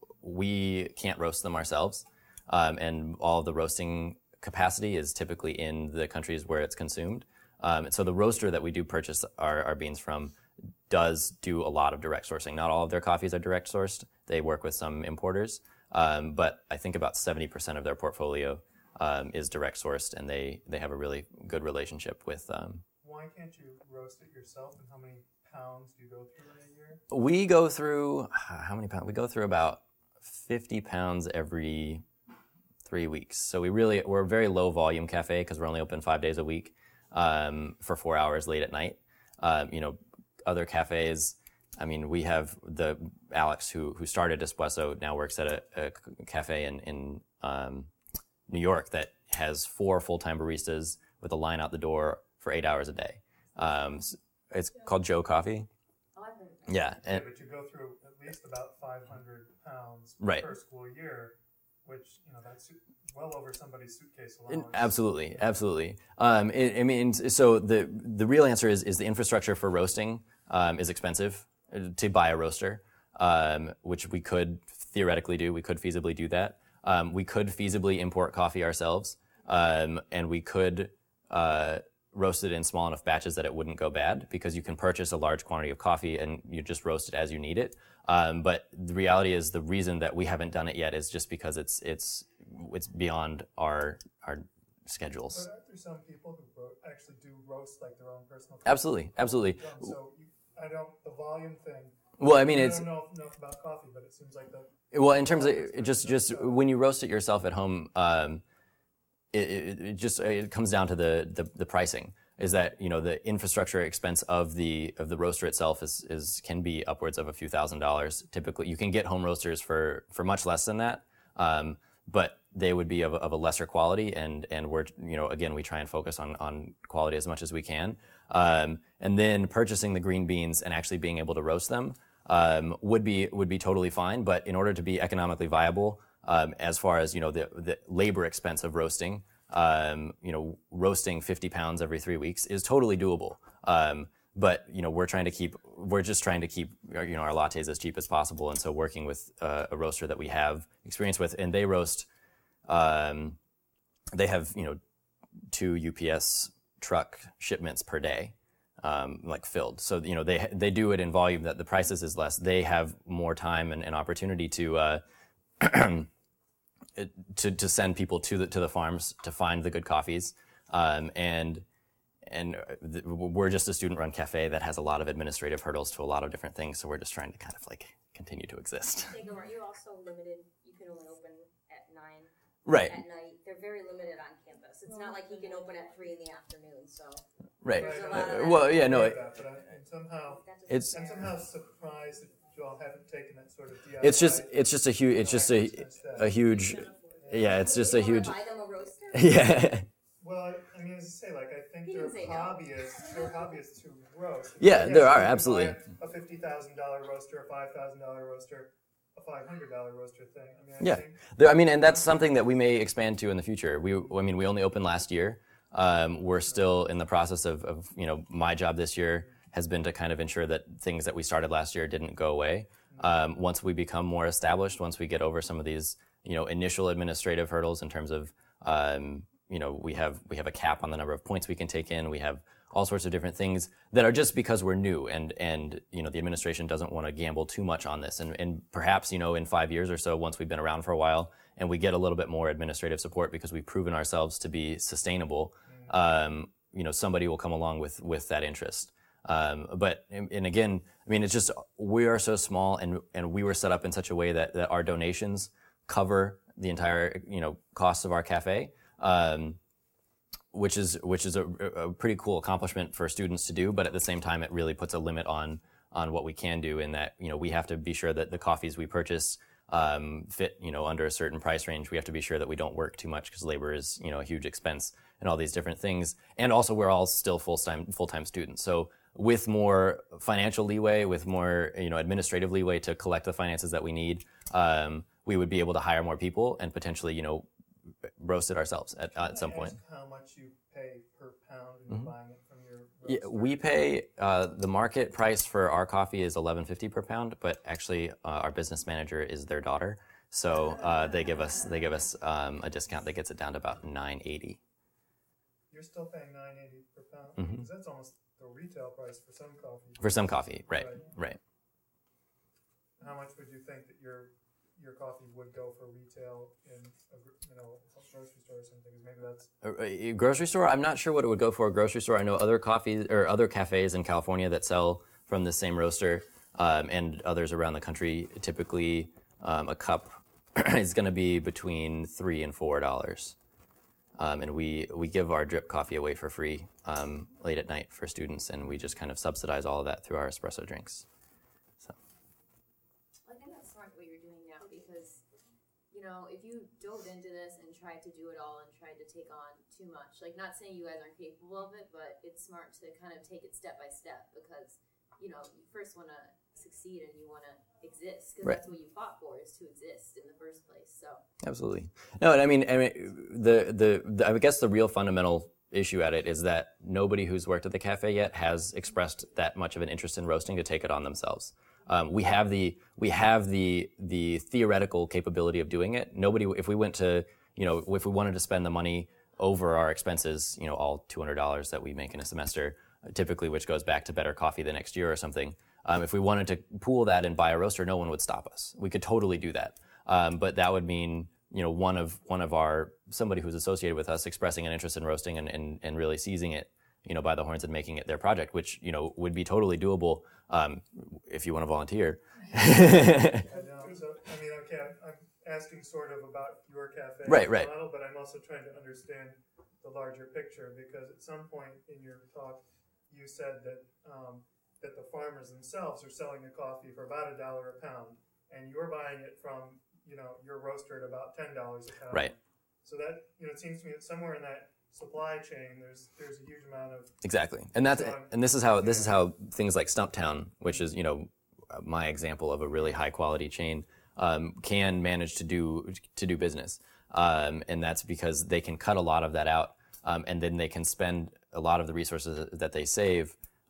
we can't roast them ourselves, um, and all of the roasting capacity is typically in the countries where it's consumed. Um, so the roaster that we do purchase our, our beans from does do a lot of direct sourcing. Not all of their coffees are direct sourced. They work with some importers, um, but I think about seventy percent of their portfolio um, is direct sourced, and they they have a really good relationship with. Um, Why can't you roast it yourself, and how many pounds do you go through in a year? We go through, how many pounds? We go through about fifty pounds every three weeks. So we really, we're a very low volume cafe because we're only open five days a week um, for four hours late at night. Um, you know, other cafes, I mean, we have the Alex who who started Espresso now works at a, a cafe in, in um, New York that has four full-time baristas with a line out the door for eight hours a day. Um, It's called Joe Coffee. Oh, I've heard of that. Yeah. Yeah, And, but you go through at least about five hundred pounds Right. per school year, which, you know, that's well over somebody's suitcase and allowance. absolutely, absolutely. Um, it, I mean, so the the real answer is is the infrastructure for roasting um, is expensive to buy a roaster, um, which we could theoretically do. We could feasibly do that. Um, we could feasibly import coffee ourselves, um, and we could uh, roast it in small enough batches that it wouldn't go bad, because you can purchase a large quantity of coffee and you just roast it as you need it. Um, but the reality is, the reason that we haven't done it yet is just because it's it's it's beyond our our schedules. But aren't there some people who ro- actually do roast like their own personal coffee? Absolutely, absolutely. Um, so you, I don't, the volume thing, Well, I mean, I it's don't know enough about coffee, but it seems like the... well in terms of it just just when you roast it yourself at home, um, it, it, it just it comes down to the, the the pricing. Is that, you know, the infrastructure expense of the of the roaster itself is is can be upwards of a few thousand dollars. Typically, you can get home roasters for for much less than that, um, but they would be of, of a lesser quality. And and we're, you know, again, we try and focus on on quality as much as we can. Um, and then purchasing the green beans and actually being able to roast them um, would be would be totally fine. But in order to be economically viable, um, as far as, you know, the the labor expense of roasting. Um, you know, roasting fifty pounds every three weeks is totally doable. Um, but you know, we're trying to keep, we're just trying to keep, you know, our lattes as cheap as possible. And so working with uh, a roaster that we have experience with, and they roast, um, they have, you know, two U P S truck shipments per day, um, like filled. So, you know, they, they do it in volume that the prices is less. They have more time and, and opportunity to, uh, to, to send people to the, to the farms to find the good coffees. Um, and, And th- we're just a student-run cafe that has a lot of administrative hurdles to a lot of different things. So we're just trying to kind of like continue to exist. Jacob, aren't you also limited? You can only open at nine Right. at night. They're very limited on campus. It's not like he can open at three in the afternoon. So Right. There's a lot of Uh, that. well, yeah, no, it, But I- and somehow, that doesn't it's I'm fair. somehow surprised that you all haven't taken that sort of D I Y. it's just it's just a huge it's just a a huge yeah it's just a You wanna huge buy them a roaster? yeah Well, I mean, as I say, like, I think He there are didn't say no. hobbyists, there are hobbyists who roast. Yeah, Yes, there are, you can absolutely. buy A fifty thousand dollar roaster, a five thousand dollar roaster, a five hundred dollar roaster thing. I mean, I yeah. think There, I mean, and that's something that we may expand to in the future. We I mean, we only opened last year. Um, we're still in the process of, of you know my job this year has been to kind of ensure that things that we started last year didn't go away. Um, once we become more established, once we get over some of these you know initial administrative hurdles in terms of um, you know we have we have a cap on the number of points we can take in. We have all sorts of different things that are just because we're new, and and you know the administration doesn't want to gamble too much on this. And and perhaps you know in five years or so, once we've been around for a while, and we get a little bit more administrative support because we've proven ourselves to be sustainable, um, you know somebody will come along with with that interest. Um, but and, and again, I mean, it's just we are so small, and and we were set up in such a way that that our donations cover the entire you know costs of our cafe. Um, which is which is a, a pretty cool accomplishment for students to do, but at the same time, it really puts a limit on on what we can do. In that, you know, we have to be sure that the coffees we purchase um, fit, you know, under a certain price range. We have to be sure that we don't work too much because labor is, you know, a huge expense and all these different things. And also, we're all still full time full time students, so with more financial leeway, with more you know administrative leeway to collect the finances that we need, um, we would be able to hire more people and potentially, you know. roast it ourselves at, at some Can I point. ask how much you pay per pound when Mhm. you're buying it from your Yeah, roaster? we pay uh, the market price for our coffee is eleven fifty per pound, but actually uh, our business manager is their daughter, so uh, they give us they give us um, a discount that gets it down to about nine eighty. You're still paying nine eighty per pound? Mhm. Because that's almost the retail price for some coffee. For some coffee, right, Right. right. How much would you think that your your coffee would go for retail in a, gr- you know a grocery store or something? 'Cause maybe that's A, a grocery store, I'm not sure what it would go for a grocery store. I know other coffees or other cafes in California that sell from the same roaster, um, and others around the country. Typically, um, a cup is going to be between three and four dollars. Um, and we, we give our drip coffee away for free um, late at night for students, and we just kind of subsidize all of that through our espresso drinks. So I think that's smart what you're doing now because, you know, if you dove into this and tried to do it all and tried to take on too much, like not saying you guys aren't capable of it, but it's smart to kind of take it step by step because, you know, you first want to succeed and you want to exist because Right. that's what you fought for is to exist in the first place. So absolutely. No, and I mean, I mean the, the the I guess the real fundamental issue at it is that nobody who's worked at the cafe yet has expressed that much of an interest in roasting to take it on themselves. Um, we have the we have the the theoretical capability of doing it. Nobody, if we went to you know if we wanted to spend the money over our expenses, you know, all two hundred dollars that we make in a semester, typically, which goes back to better coffee the next year or something. Um, if we wanted to pool that and buy a roaster, no one would stop us. We could totally do that, um, but that would mean you know one of one of our somebody who's associated with us expressing an interest in roasting and and, and really seizing it, you know, by the horns and making it their project, which you know would be totally doable um, if you want to volunteer. I know. So I mean, okay, I'm, I'm asking sort of about your cafe Right, right. model, but I'm also trying to understand the larger picture because at some point in your talk, you said that um, that the farmers themselves are selling the coffee for about a dollar a pound, and you're buying it from you know your roaster at about ten dollars a pound. Right. So that you know, it seems to me that somewhere in that supply chain, there's there's a huge amount of Exactly, and that's and this is how this is how things like Stumptown, which is you know my example of a really high quality chain, um, can manage to do to do business, um, and that's because they can cut a lot of that out, um, and then they can spend a lot of the resources that they save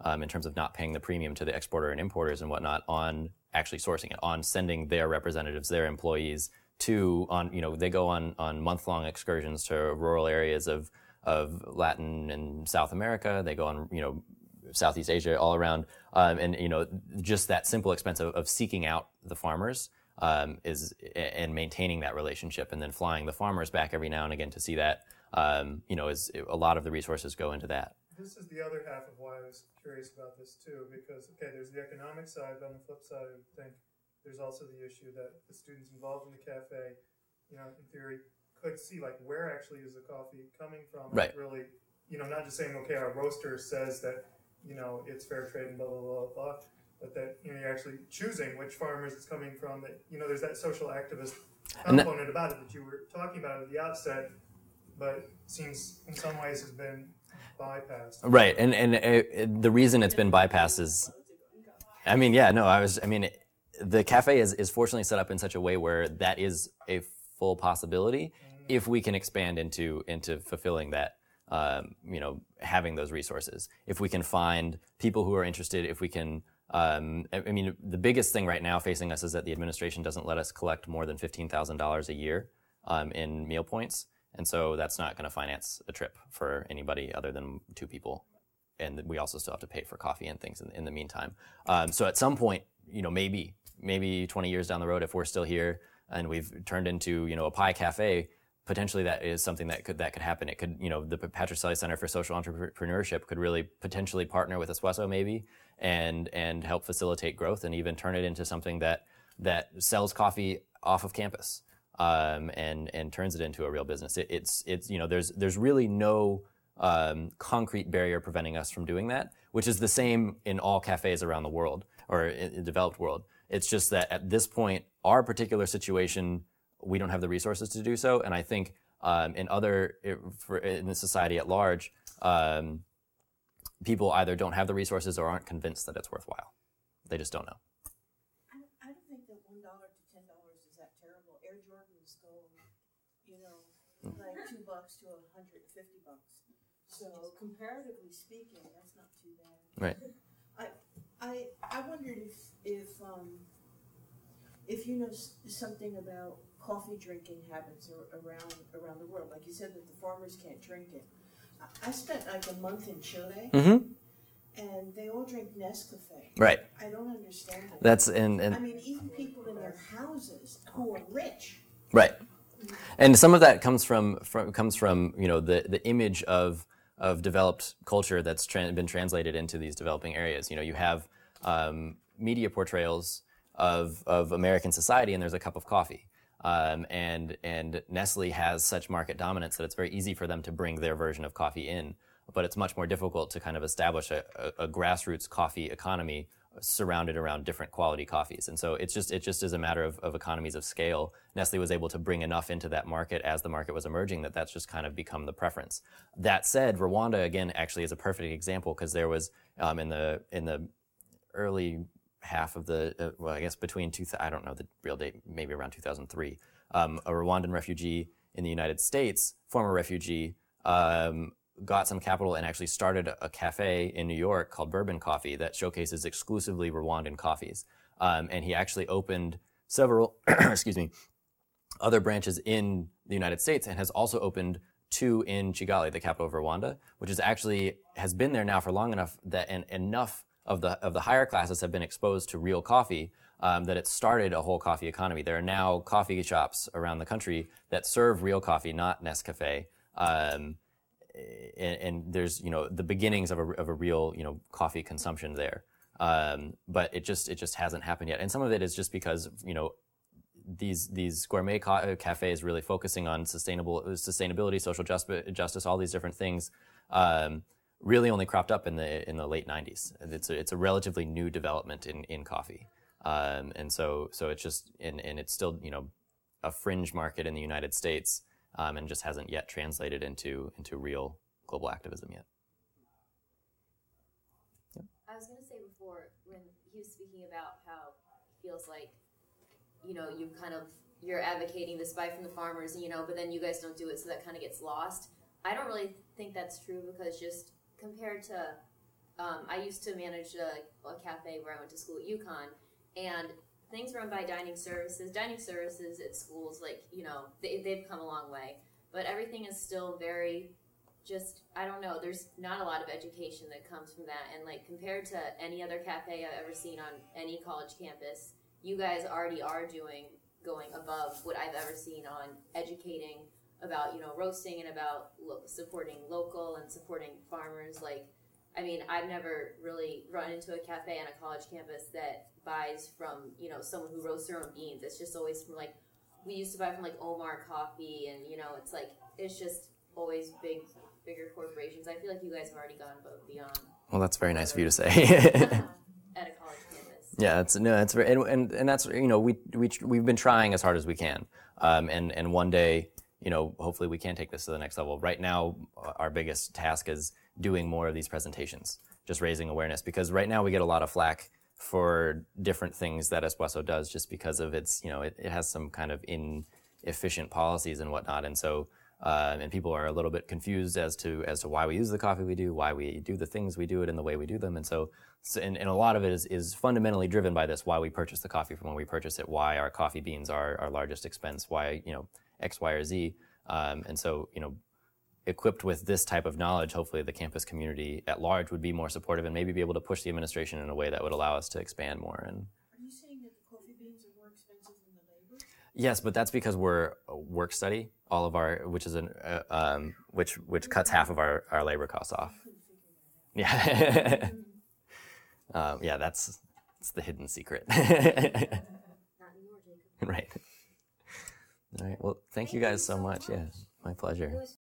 um, in terms of not paying the premium to the exporter and importers and whatnot on actually sourcing it, on sending their representatives, their employees to, on, you know, they go on, on month-long excursions to rural areas of, of Latin and South America. They go on, you know, Southeast Asia, all around. Um, and, you know, just that simple expense of, of seeking out the farmers um, is, and maintaining that relationship, and then flying the farmers back every now and again to see that, um, you know, is a lot of the resources go into that. This is the other half of why I was curious about this too, because, okay, there's the economic side, but on the flip side, I would think there's also the issue that the students involved in the cafe, you know, in theory, could see, like, where actually is the coffee coming from. Right. Really, you know, not just saying, okay, our roaster says that, you know, it's fair trade and blah, blah, blah, blah, but that, you know, you're actually choosing which farmers it's coming from, that, you know, there's that social activist component about it that you were talking about at the outset, but seems in some ways has been bypassed. Right, and and uh, the reason it's been bypassed is, I mean, yeah, no, I was, I mean, the cafe is, is fortunately set up in such a way where that is a full possibility mm-hmm. if we can expand into into fulfilling that, um, you know, having those resources. If we can find people who are interested, if we can, um, I, I mean, the biggest thing right now facing us is that the administration doesn't let us collect more than fifteen thousand dollars a year um, in meal points. And so that's not going to finance a trip for anybody other than two people. And we also still have to pay for coffee and things in, in the meantime. Um, so at some point, you know, maybe, maybe twenty years down the road, if we're still here and we've turned into, you know, a pie cafe, potentially that is something that could, that could happen. It could, you know, the Patrick Selly Center for Social Entrepreneurship could really potentially partner with Espresso maybe and, and help facilitate growth and even turn it into something that, that sells coffee off of campus. Um, and and turns it into a real business. It, it's it's you know there's there's really no um, concrete barrier preventing us from doing that, which is the same in all cafes around the world or in the developed world. It's just that at this point, our particular situation, we don't have the resources to do so, and I think um, in other for, in the society at large, um, people either don't have the resources or aren't convinced that it's worthwhile. They just don't know. I don't think that one dollar to ten dollars is that terrible. Air Jordans go, you know, like two bucks to a hundred and fifty bucks. So comparatively speaking, that's not too bad. Right. I I I wondered if if um if you know s- something about coffee drinking habits ar- around around the world. Like you said that the farmers can't drink it. I, I spent like a month in Chile. Mm-hmm. And they all drink Nescafe. Right. I don't understand it. That's and, and I mean, even people in their houses who are rich. right, and some of that comes from, from comes from you know the, the image of of developed culture that's tra- been translated into these developing areas. You know, you have um, media portrayals of of American society, and there's a cup of coffee, um, and and Nestle has such market dominance that it's very easy for them to bring their version of coffee in. But it's much more difficult to kind of establish a, a, a grassroots coffee economy surrounded around different quality coffees. And so it's just it just is a matter of, of economies of scale. Nestle was able to bring enough into that market as the market was emerging that that's just kind of become the preference. That said, Rwanda, again, actually is a perfect example because there was um, in the in the early half of the, uh, well, I guess between, two, I don't know the real date, maybe around two thousand three, um, a Rwandan refugee in the United States, former refugee, um, got some capital and actually started a cafe in New York called Bourbon Coffee that showcases exclusively Rwandan coffees. Um, and he actually opened several, excuse me, other branches in the United States and has also opened two in Kigali, the capital of Rwanda, which is actually has been there now for long enough that and enough of the of the higher classes have been exposed to real coffee um, that it started a whole coffee economy. There are now coffee shops around the country that serve real coffee, not Nescafe. Um, And, and there's, you know, the beginnings of a, of a real, you know, coffee consumption there. Um, but it just, it just hasn't happened yet. And some of it is just because, you know, these, these gourmet ca- cafes really focusing on sustainable, sustainability, social justice, justice, all these different things, um, really only cropped up in the, in the late nineties. It's a, it's a relatively new development in, in coffee. Um, and so, so it's just, and, and it's still, you know, a fringe market in the United States. Um, and just hasn't yet translated into into real global activism yet. Yep. I was going to say before, when he was speaking about how it feels like, you know, you kind of, you're advocating this buy from the farmers, you know, but then you guys don't do it, so that kind of gets lost. I don't really think that's true because just compared to um, I used to manage a, a cafe where I went to school at UConn, and things run by dining services. Dining services at schools, like, you know, they, they've come a long way, but everything is still very just, I don't know, there's not a lot of education that comes from that. And like compared to any other cafe I've ever seen on any college campus, you guys already are doing, going above what I've ever seen on educating about, you know, roasting and about lo- supporting local and supporting farmers. Like, I mean, I've never really run into a cafe on a college campus that buys from, you know, someone who roasts their own beans. It's just always from like, we used to buy from like Omar Coffee, and you know, it's like, it's just always big, bigger corporations. I feel like you guys have already gone above and beyond. Well, that's very nice of you to say. At a college campus. Yeah, it's no, it's very, and, and and that's, you know, we we we've been trying as hard as we can, um, and and one day, you know, hopefully we can take this to the next level. Right now, our biggest task is doing more of these presentations, just raising awareness, because right now we get a lot of flack for different things that Espresso does, just because of its, you know, it, it has some kind of inefficient policies and whatnot, and so. Uh, and people are a little bit confused as to as to why we use the coffee we do, why we do the things we do it, and the way we do them. And so, so and, and a lot of it is, is fundamentally driven by this: why we purchase the coffee from when we purchase it, why our coffee beans are our largest expense, why, you know, X, Y, or Z. Um, and so, you know, equipped with this type of knowledge, hopefully the campus community at large would be more supportive and maybe be able to push the administration in a way that would allow us to expand more. And Are you saying that the coffee beans are more expensive than the labor? yes, but that's because we're a work study. All of our, which is an, uh, um, which which cuts half of our, our labor costs off. Yeah, um, yeah, that's that's the hidden secret. Not anymore, Jacob. Right. All right. Well, thank you guys so much. Yeah, my pleasure. It was